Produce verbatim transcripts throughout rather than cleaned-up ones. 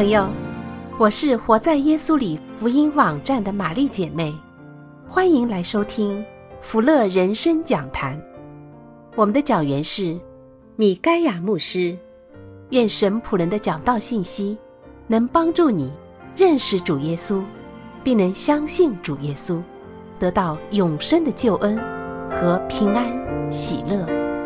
朋友，我是活在耶稣里福音网站的玛丽姐妹，欢迎来收听福乐人生讲坛。我们的讲员是米该亚牧师。愿神仆人的讲道信息能帮助你认识主耶稣，并能相信主耶稣，得到永生的救恩和平安喜乐。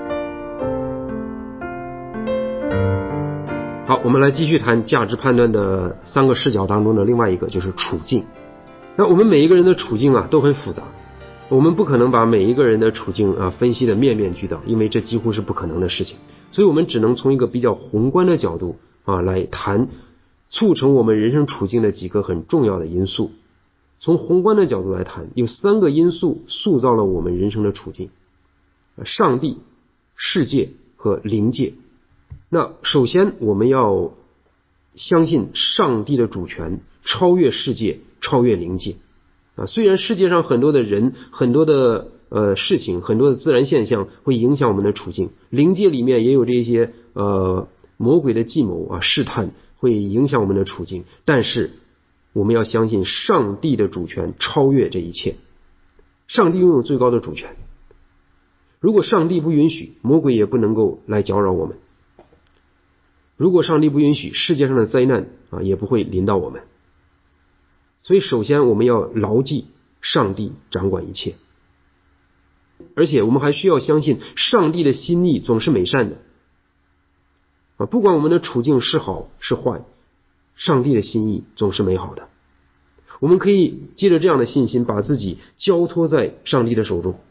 好，我们来继续谈价值判断的三个视角当中的另外一个，就是处境。那我们每一个人的处境啊都很复杂，我们不可能把每一个人的处境啊分析的面面俱到，因为这几乎是不可能的事情。所以我们只能从一个比较宏观的角度啊来谈促成我们人生处境的几个很重要的因素。从宏观的角度来谈，有三个因素塑造了我们人生的处境：上帝、世界和灵界。那首先我们要相信上帝的主权超越世界，超越灵界啊。虽然世界上很多的人、很多的呃事情、很多的自然现象会影响我们的处境，灵界里面也有这些呃魔鬼的计谋啊、试探会影响我们的处境，但是我们要相信上帝的主权超越这一切，上帝拥有最高的主权。如果上帝不允许，魔鬼也不能够来搅扰我们。如果上帝不允许，世界上的灾难啊也不会临到我们。所以首先我们要牢记上帝掌管一切，而且我们还需要相信上帝的心意总是美善的啊，不管我们的处境是好是坏，上帝的心意总是美好的。我们可以借着这样的信心把自己交托在上帝的手中。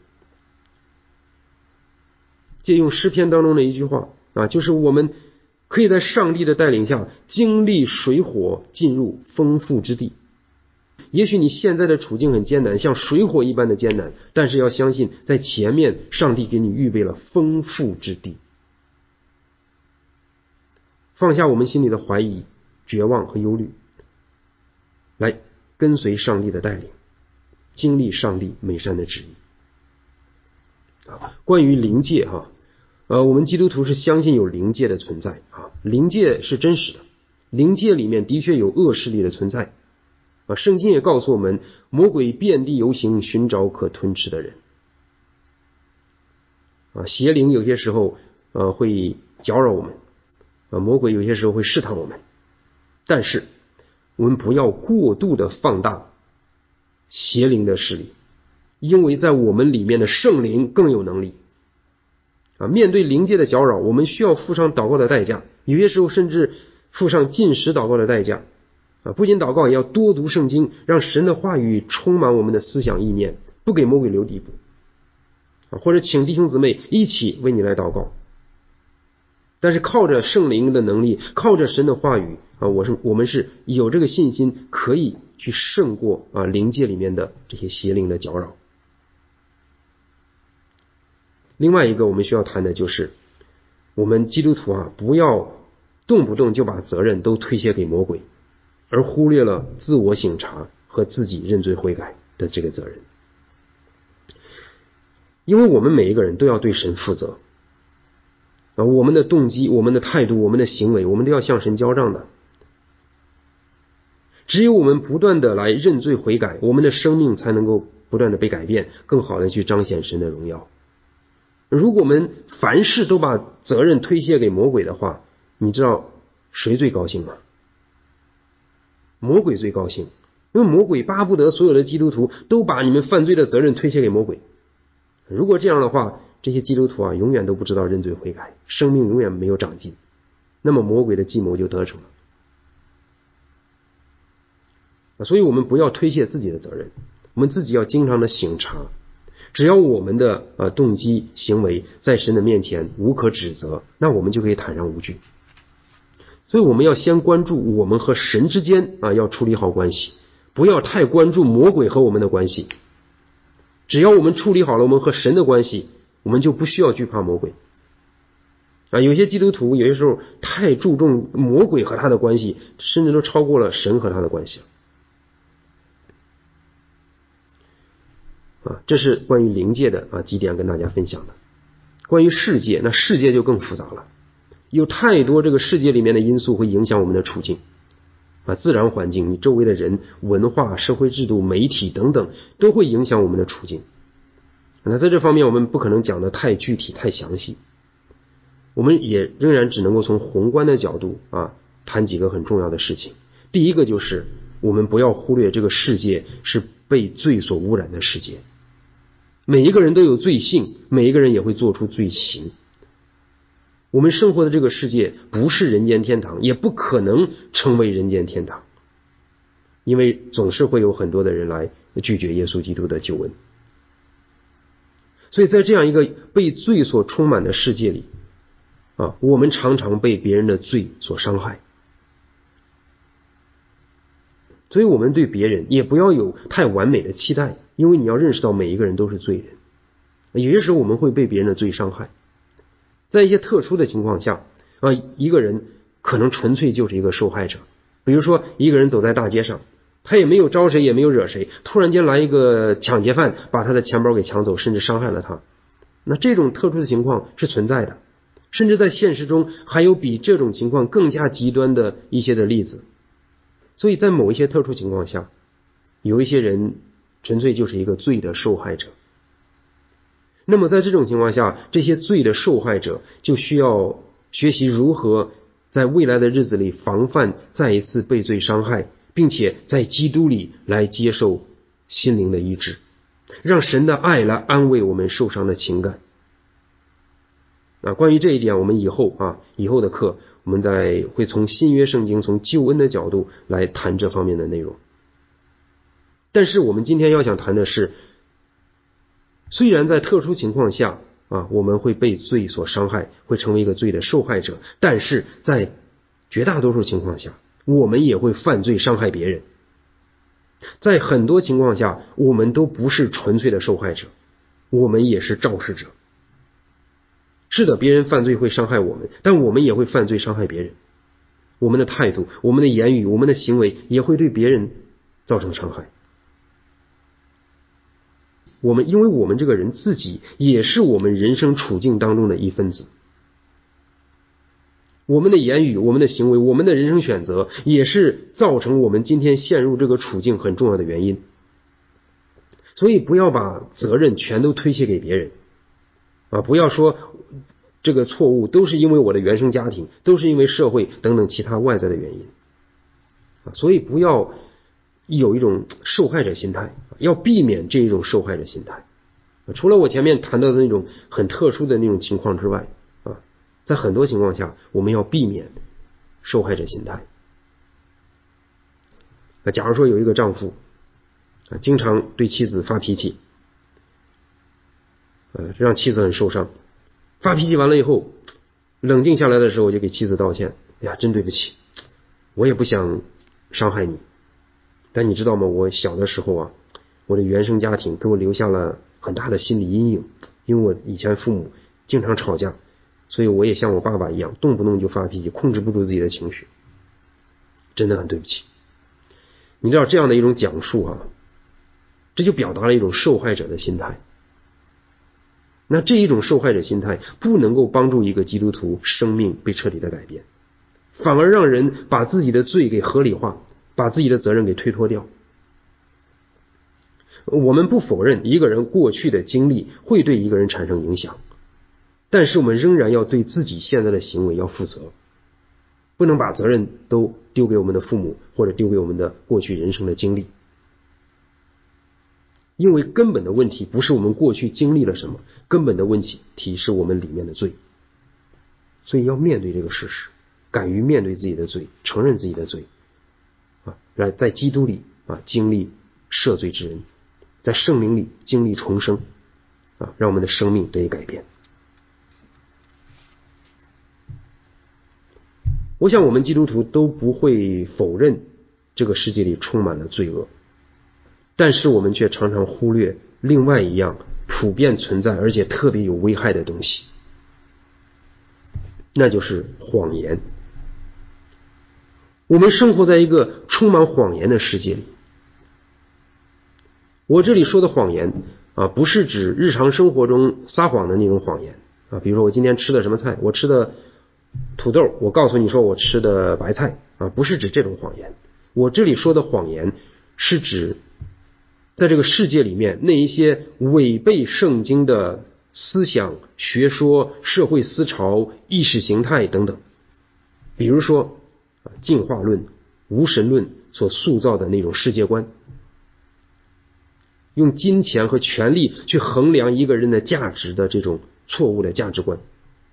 借用诗篇当中的一句话啊，就是我们可以在上帝的带领下经历水火，进入丰富之地。也许你现在的处境很艰难，像水火一般的艰难，但是要相信在前面上帝给你预备了丰富之地。放下我们心里的怀疑、绝望和忧虑，来跟随上帝的带领，经历上帝美善的旨意。啊，关于灵界哈、啊呃，我们基督徒是相信有灵界的存在啊，灵界是真实的，灵界里面的确有恶势力的存在啊。圣经也告诉我们，魔鬼遍地游行，寻找可吞吃的人啊。邪灵有些时候呃会搅扰我们啊，魔鬼有些时候会试探我们，但是我们不要过度的放大邪灵的势力，因为在我们里面的圣灵更有能力。啊，面对灵界的搅扰，我们需要付上祷告的代价，有些时候甚至付上禁食祷告的代价。啊，不仅祷告，也要多读圣经，让神的话语充满我们的思想意念，不给魔鬼留地步。啊，或者请弟兄姊妹一起为你来祷告。但是靠着圣灵的能力，靠着神的话语啊，我是我们是有这个信心，可以去胜过啊灵界里面的这些邪灵的搅扰。另外一个我们需要谈的就是，我们基督徒啊，不要动不动就把责任都推卸给魔鬼，而忽略了自我省察和自己认罪悔改的这个责任。因为我们每一个人都要对神负责啊，我们的动机、我们的态度、我们的行为，我们都要向神交账的。只有我们不断的来认罪悔改，我们的生命才能够不断的被改变，更好的去彰显神的荣耀。如果我们凡事都把责任推卸给魔鬼的话，你知道谁最高兴吗？魔鬼最高兴，因为魔鬼巴不得所有的基督徒都把你们犯罪的责任推卸给魔鬼。如果这样的话，这些基督徒啊永远都不知道认罪悔改，生命永远没有长进，那么魔鬼的计谋就得逞了。所以我们不要推卸自己的责任，我们自己要经常的省察。只要我们的呃动机行为在神的面前无可指责，那我们就可以坦然无惧。所以我们要先关注我们和神之间啊要处理好关系，不要太关注魔鬼和我们的关系。只要我们处理好了我们和神的关系，我们就不需要惧怕魔鬼啊。有些基督徒有些时候太注重魔鬼和他的关系，甚至都超过了神和他的关系了。啊，这是关于灵界的啊几点跟大家分享的。关于世界，那世界就更复杂了，有太多这个世界里面的因素会影响我们的处境啊，自然环境，你周围的人、文化、社会制度、媒体等等，都会影响我们的处境。那在这方面我们不可能讲得太具体、太详细，我们也仍然只能够从宏观的角度啊谈几个很重要的事情。第一个就是我们不要忽略这个世界是被罪所污染的世界，每一个人都有罪性，每一个人也会做出罪行。我们生活的这个世界不是人间天堂，也不可能成为人间天堂，因为总是会有很多的人来拒绝耶稣基督的救恩。所以在这样一个被罪所充满的世界里啊，我们常常被别人的罪所伤害。所以我们对别人也不要有太完美的期待，因为你要认识到每一个人都是罪人，有些时候我们会被别人的罪伤害。在一些特殊的情况下啊，一个人可能纯粹就是一个受害者。比如说一个人走在大街上，他也没有招谁，也没有惹谁，突然间来一个抢劫犯把他的钱包给抢走，甚至伤害了他。那这种特殊的情况是存在的，甚至在现实中还有比这种情况更加极端的一些的例子。所以在某一些特殊情况下，有一些人纯粹就是一个罪的受害者。那么在这种情况下，这些罪的受害者就需要学习如何在未来的日子里防范再一次被罪伤害，并且在基督里来接受心灵的医治，让神的爱来安慰我们受伤的情感。啊，关于这一点，我们以后啊以后的课，我们再会从新约圣经、从救恩的角度来谈这方面的内容。但是我们今天要想谈的是，虽然在特殊情况下啊，我们会被罪所伤害，会成为一个罪的受害者，但是在绝大多数情况下，我们也会犯罪伤害别人。在很多情况下，我们都不是纯粹的受害者，我们也是肇事者。是的，别人犯罪会伤害我们，但我们也会犯罪伤害别人。我们的态度、我们的言语、我们的行为也会对别人造成伤害。我们因为我们这个人自己也是我们人生处境当中的一分子，我们的言语、我们的行为、我们的人生选择也是造成我们今天陷入这个处境很重要的原因。所以不要把责任全都推卸给别人啊！不要说这个错误都是因为我的原生家庭，都是因为社会等等其他外在的原因啊！所以不要有一种受害者心态，要避免这一种受害者心态。除了我前面谈到的那种很特殊的那种情况之外啊，在很多情况下我们要避免受害者心态。那假如说有一个丈夫啊，经常对妻子发脾气，呃，让妻子很受伤。发脾气完了以后，冷静下来的时候就给妻子道歉，哎呀，真对不起，我也不想伤害你，但你知道吗？我小的时候啊，我的原生家庭给我留下了很大的心理阴影，因为我以前父母经常吵架，所以我也像我爸爸一样，动不动就发脾气，控制不住自己的情绪，真的很对不起。你知道这样的一种讲述啊，这就表达了一种受害者的心态。那这一种受害者心态不能够帮助一个基督徒生命被彻底的改变，反而让人把自己的罪给合理化，把自己的责任给推脱掉。我们不否认一个人过去的经历会对一个人产生影响，但是我们仍然要对自己现在的行为要负责，不能把责任都丢给我们的父母，或者丢给我们的过去人生的经历。因为根本的问题不是我们过去经历了什么，根本的问题是我们里面的罪。所以要面对这个事实，敢于面对自己的罪，承认自己的罪啊，来在基督里啊经历赦罪之恩，在圣灵里经历重生啊，让我们的生命得以改变。我想我们基督徒都不会否认这个世界里充满了罪恶，但是我们却常常忽略另外一样普遍存在而且特别有危害的东西，那就是谎言。我们生活在一个充满谎言的世界里。我这里说的谎言啊，不是指日常生活中撒谎的那种谎言啊，比如说我今天吃的什么菜，我吃的土豆，我告诉你说我吃的白菜啊，不是指这种谎言。 我这里说的谎言是指在这个世界里面那一些违背圣经的思想、学说、社会思潮、意识形态等等，比如说进化论、无神论所塑造的那种世界观，用金钱和权力去衡量一个人的价值的这种错误的价值观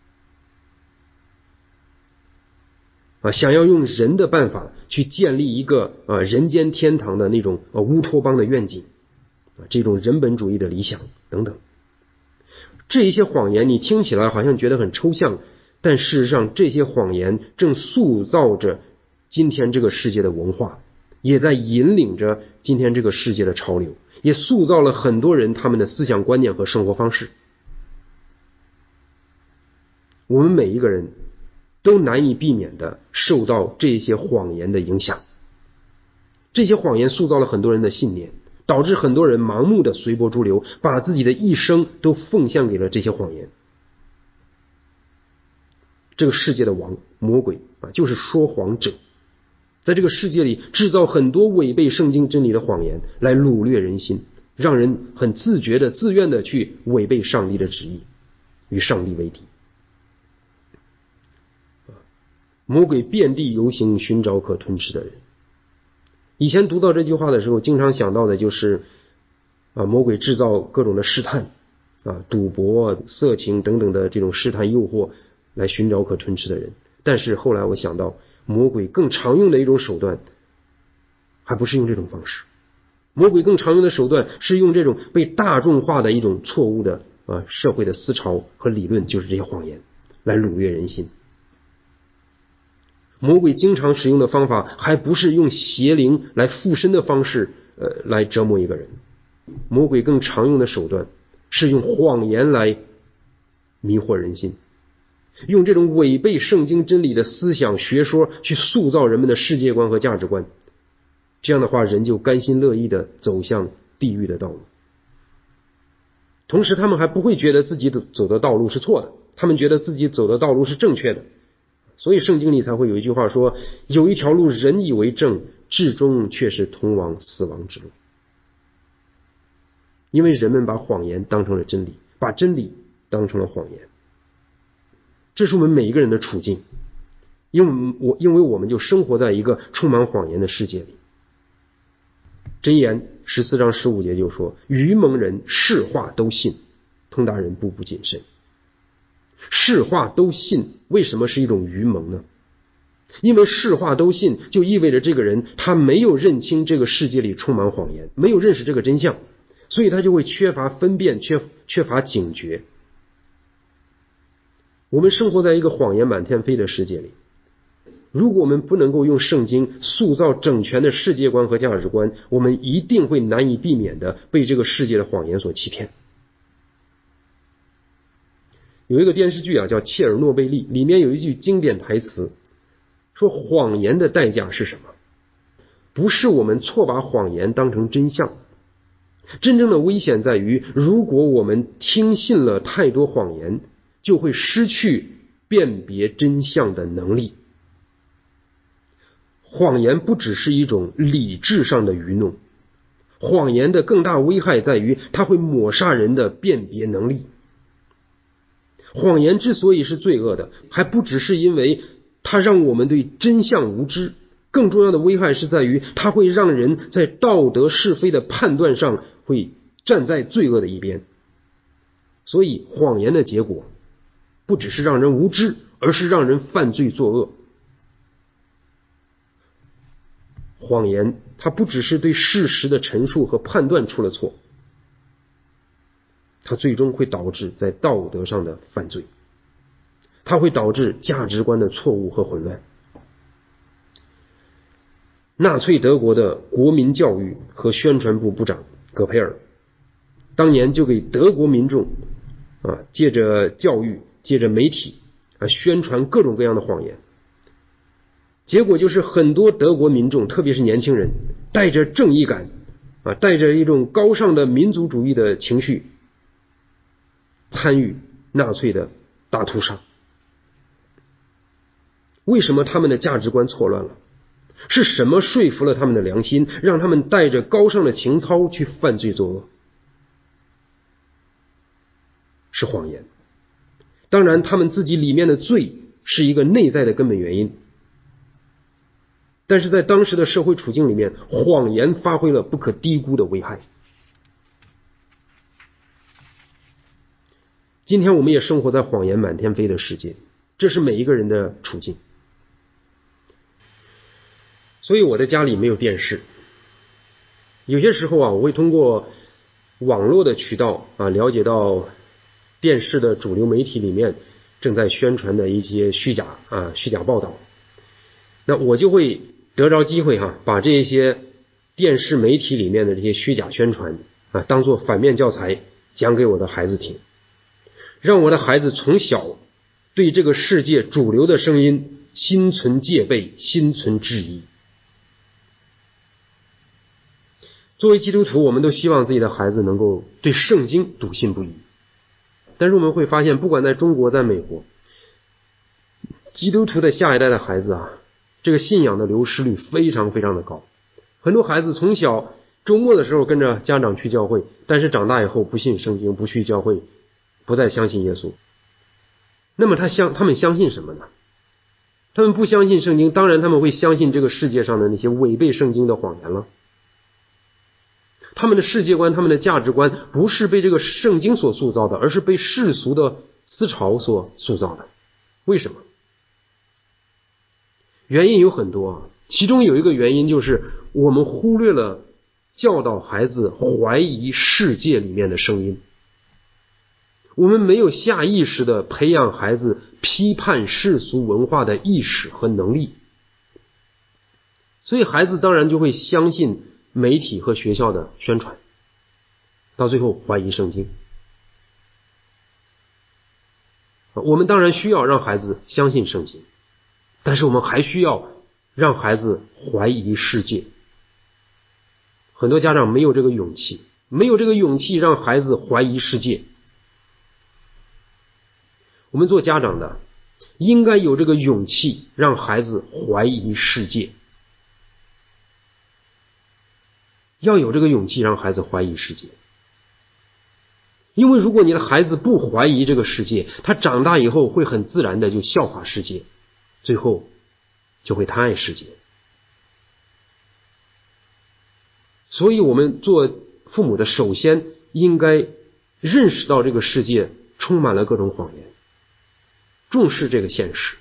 啊，想要用人的办法去建立一个啊人间天堂的那种啊乌托邦的愿景啊，这种人本主义的理想等等。这一些谎言你听起来好像觉得很抽象，但事实上这些谎言正塑造着今天这个世界的文化，也在引领着今天这个世界的潮流，也塑造了很多人他们的思想观念和生活方式。我们每一个人都难以避免地受到这些谎言的影响，这些谎言塑造了很多人的信念，导致很多人盲目的随波逐流，把自己的一生都奉献给了这些谎言。这个世界的王魔鬼啊，就是说谎者，在这个世界里制造很多违背圣经真理的谎言，来掳掠人心，让人很自觉的自愿的去违背上帝的旨意，与上帝为敌。魔鬼遍地游行，寻找可吞吃的人。以前读到这句话的时候，经常想到的就是啊，魔鬼制造各种的试探啊，赌博、色情等等的这种试探诱惑，来寻找可吞吃的人。但是后来我想到，魔鬼更常用的一种手段，还不是用这种方式。魔鬼更常用的手段是用这种被大众化的一种错误的啊社会的思潮和理论，就是这些谎言，来掳掠人心。魔鬼经常使用的方法还不是用邪灵来附身的方式呃，来折磨一个人。魔鬼更常用的手段是用谎言来迷惑人心，用这种违背圣经真理的思想学说去塑造人们的世界观和价值观。这样的话，人就甘心乐意地走向地狱的道路。同时他们还不会觉得自己走的道路是错的，他们觉得自己走的道路是正确的。所以圣经里才会有一句话说，有一条路人以为正，至终却是通往死亡之路。因为人们把谎言当成了真理，把真理当成了谎言。这是我们每一个人的处境，因为我因为我们就生活在一个充满谎言的世界里。箴言十四章十五节就说，愚蒙人是话都信，通达人步步谨慎。是话都信，为什么是一种愚蒙呢？因为是话都信就意味着这个人他没有认清这个世界里充满谎言，没有认识这个真相，所以他就会缺乏分辨，缺缺乏警觉。我们生活在一个谎言满天飞的世界里，如果我们不能够用圣经塑造整全的世界观和价值观，我们一定会难以避免的被这个世界的谎言所欺骗。有一个电视剧啊，叫《切尔诺贝利》，里面有一句经典台词，说谎言的代价是什么？不是我们错把谎言当成真相，真正的危险在于，如果我们听信了太多谎言，就会失去辨别真相的能力。谎言不只是一种理智上的愚弄，谎言的更大危害在于，它会抹杀人的辨别能力。谎言之所以是罪恶的，还不只是因为它让我们对真相无知，更重要的危害是在于，它会让人在道德是非的判断上会站在罪恶的一边。所以谎言的结果不只是让人无知，而是让人犯罪作恶。谎言它不只是对事实的陈述和判断出了错，它最终会导致在道德上的犯罪，它会导致价值观的错误和混乱。纳粹德国的国民教育和宣传部部长葛培尔当年就给德国民众啊，借着教育借着媒体啊，宣传各种各样的谎言，结果就是很多德国民众，特别是年轻人，带着正义感啊，带着一种高尚的民族主义的情绪，参与纳粹的大屠杀。为什么他们的价值观错乱了？ 是什么说服了他们的良心，让他们带着高尚的情操去犯罪作恶？是谎言。当然他们自己里面的罪是一个内在的根本原因，但是在当时的社会处境里面，谎言发挥了不可低估的危害。今天我们也生活在谎言满天飞的世界，这是每一个人的处境。所以我的家里没有电视，有些时候啊，我会通过网络的渠道啊，了解到电视的主流媒体里面正在宣传的一些虚假啊虚假报道，那我就会得着机会哈、啊，把这些电视媒体里面的这些虚假宣传啊，当做反面教材讲给我的孩子听，让我的孩子从小对这个世界主流的声音心存戒备，心存质疑。作为基督徒，我们都希望自己的孩子能够对圣经笃信不疑，但是我们会发现，不管在中国在美国，基督徒的下一代的孩子啊，这个信仰的流失率非常非常的高。很多孩子从小周末的时候跟着家长去教会，但是长大以后不信圣经，不去教会，不再相信耶稣。那么他相他们相信什么呢？他们不相信圣经，当然他们会相信这个世界上的那些违背圣经的谎言了。他们的世界观，他们的价值观不是被这个圣经所塑造的，而是被世俗的思潮所塑造的。为什么？原因有很多，其中有一个原因就是我们忽略了教导孩子怀疑世界里面的声音，我们没有下意识的培养孩子批判世俗文化的意识和能力，所以孩子当然就会相信媒体和学校的宣传，到最后怀疑圣经。我们当然需要让孩子相信圣经，但是我们还需要让孩子怀疑世界。很多家长没有这个勇气，没有这个勇气让孩子怀疑世界。我们做家长的应该有这个勇气让孩子怀疑世界，要有这个勇气让孩子怀疑世界。因为如果你的孩子不怀疑这个世界，他长大以后会很自然的就效法世界，最后就会贪爱世界。所以我们做父母的首先应该认识到这个世界充满了各种谎言，重视这个现实。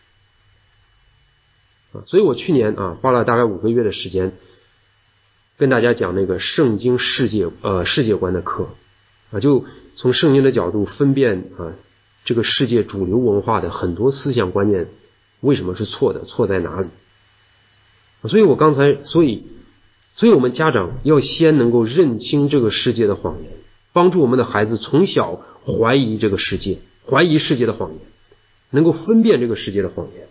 所以我去年啊花了大概五个月的时间跟大家讲那个圣经世界呃世界观的课啊，就从圣经的角度分辨啊这个世界主流文化的很多思想观念为什么是错的，错在哪里。所以我刚才所以所以我们家长要先能够认清这个世界的谎言，帮助我们的孩子从小怀疑这个世界，怀疑世界的谎言，能够分辨这个世界的谎言。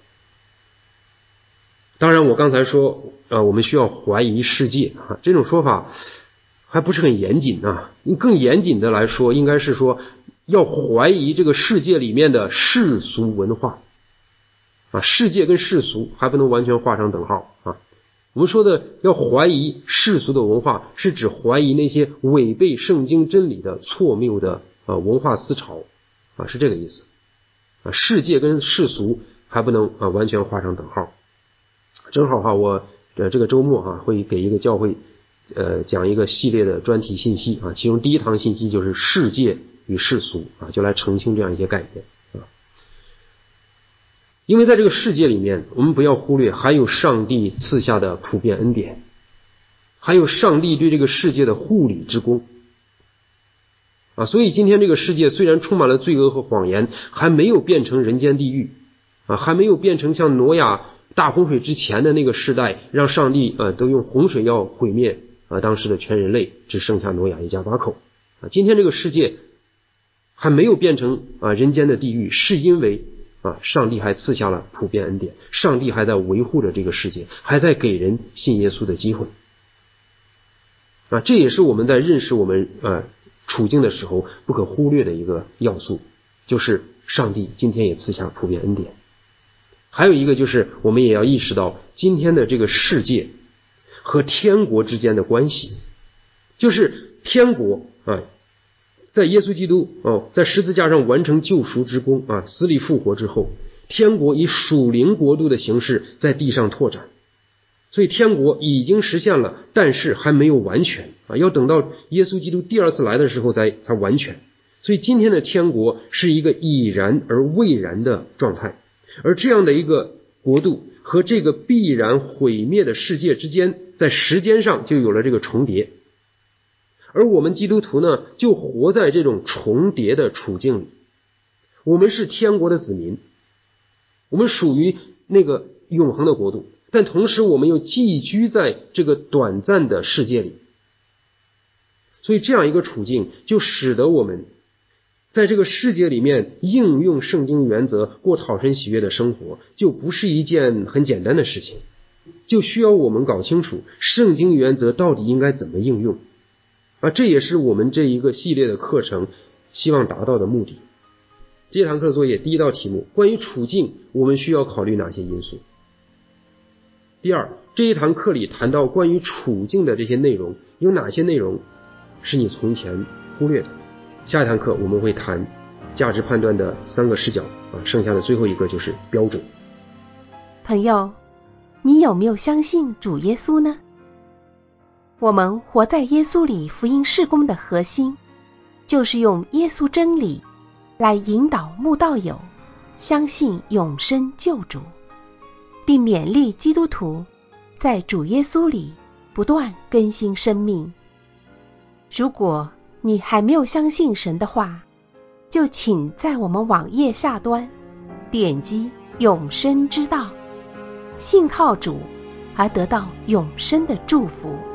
当然我刚才说呃，我们需要怀疑世界啊，这种说法还不是很严谨啊。更严谨的来说，应该是说要怀疑这个世界里面的世俗文化啊，世界跟世俗还不能完全画上等号啊。我们说的要怀疑世俗的文化，是指怀疑那些违背圣经真理的错谬的呃文化思潮啊，是这个意思啊。世界跟世俗还不能啊完全画上等号。正好哈，我呃这个周末哈会给一个教会呃讲一个系列的专题信息啊，其中第一堂信息就是世界与世俗啊，就来澄清这样一些概念啊。因为在这个世界里面，我们不要忽略还有上帝赐下的普遍恩典，还有上帝对这个世界的护理之功啊。所以今天这个世界虽然充满了罪恶和谎言，还没有变成人间地狱啊，还没有变成像挪亚大洪水之前的那个时代，让上帝呃都用洪水要毁灭啊当时的全人类，只剩下挪亚一家八口啊。今天这个世界还没有变成啊人间的地狱，是因为啊上帝还赐下了普遍恩典，上帝还在维护着这个世界，还在给人信耶稣的机会啊。这也是我们在认识我们呃处境的时候不可忽略的一个要素，就是上帝今天也赐下普遍恩典。 还有一个就是我们也要意识到今天的这个世界和天国之间的关系，就是天国啊，在耶稣基督哦，在十字架上完成救赎之功啊，死里复活之后，天国以属灵国度的形式在地上拓展。所以天国已经实现了，但是还没有完全啊，要等到耶稣基督第二次来的时候才才完全。所以今天的天国是一个已然而未然的状态，而这样的一个国度和这个必然毁灭的世界之间，在时间上就有了这个重叠。而我们基督徒呢，就活在这种重叠的处境里。我们是天国的子民，我们属于那个永恒的国度，但同时我们又寄居在这个短暂的世界里。所以这样一个处境就使得我们在这个世界里面应用圣经原则过讨神喜悦的生活，就不是一件很简单的事情，就需要我们搞清楚圣经原则到底应该怎么应用啊，这也是我们这一个系列的课程希望达到的目的。这堂课作业第一道题目，关于处境我们需要考虑哪些因素。第二，这一堂课里谈到关于处境的这些内容，有哪些内容是你从前忽略的。下一堂课我们会谈价值判断的三个视角啊，剩下的最后一个就是标准。 朋友，你有没有相信主耶稣呢？我们活在耶稣里福音事工的核心，就是用耶稣真理来引导慕道友相信永生救主，并勉励基督徒在主耶稣里不断更新生命。如果你还没有相信神的话，就请在我们网页下端点击永生之道，信靠主而得到永生的祝福。